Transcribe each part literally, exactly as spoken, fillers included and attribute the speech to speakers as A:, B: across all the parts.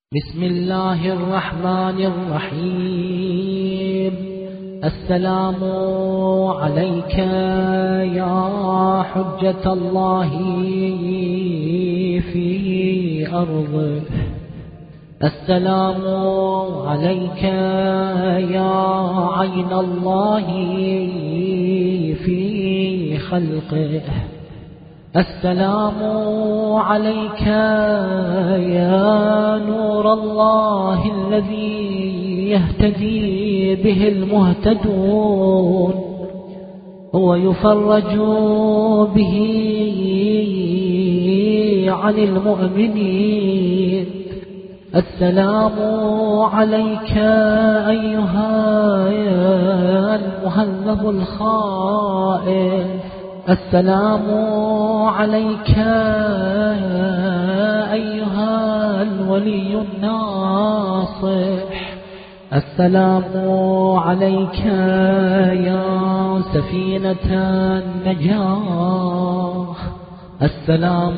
A: بسم الله الرحمن الرحيم. السلام عليك يا حجة الله في أرضه. السلام عليك يا عين الله في خلقه. السلام عليك يا نور الله الذي يهتدي به المهتدون ويفرج به عن المؤمنين. السلام عليك أيها المهذب الخائف. السلام عليك أيها الولي الناصح. السلام عليك يا سفينة النجاة. السلام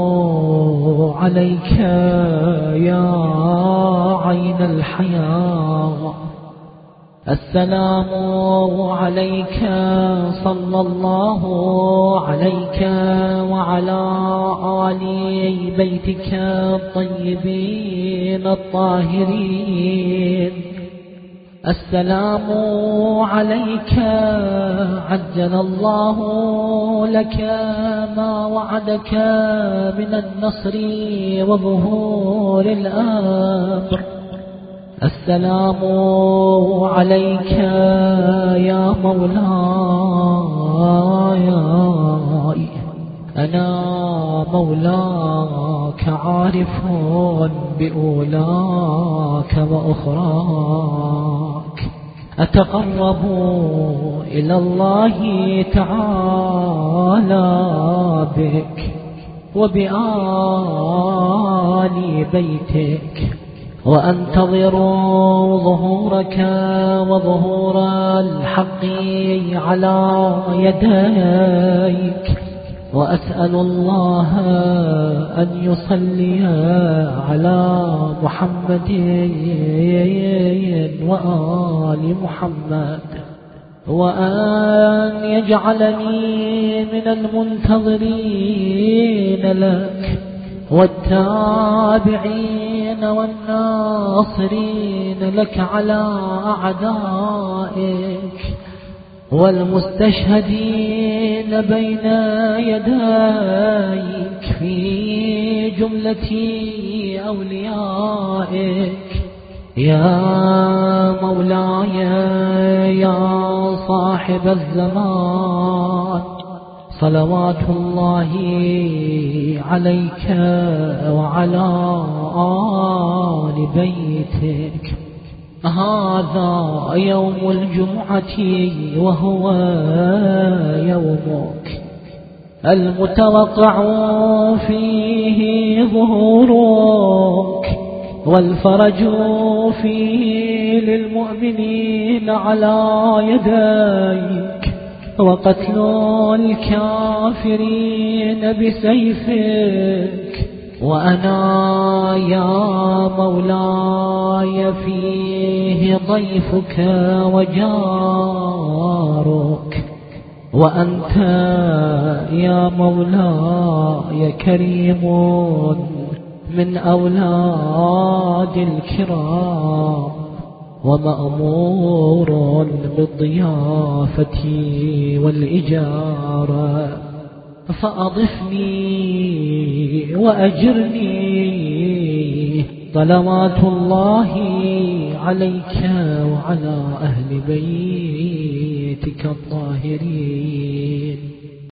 A: عليك يا عين الحياة. السلام عليك صلى الله عليك وعلى آل بيتك الطيبين الطاهرين. السلام عليك عجل الله لك ما وعدك من النصر وظهور الأمر. السلام عليك يا مولاي. أنا مولاك عارف بأولاك وأخراك. أتقرب إلى الله تعالى بك وبآل بيتك، وأنتظر ظهورك وظهور الحق على يديك، وأسأل الله أن يصلي على محمد وآل محمد، وأن يجعلني من المنتظرين لك والتابعين والناصرين لك على أعدائك، والمستشهدين بين يديك في جملة أوليائك. يا مولاي يا صاحب الزمان، صلوات الله عليك وعلى آل بيتك. هذا يوم الجمعة وهو يومك المتوقع فيه ظهورك، والفرج فيه للمؤمنين على يديك، وقتل الكافرين بسيفك. وأنا يا مولاي فيه ضيفك وجارك، وأنت يا مولاي كريم من أولاد الكرام، ومأمور بالضيافة والإجارة، فأضفني وأجرني. صلوات الله عليك وعلى أهل بيتك الطاهرين.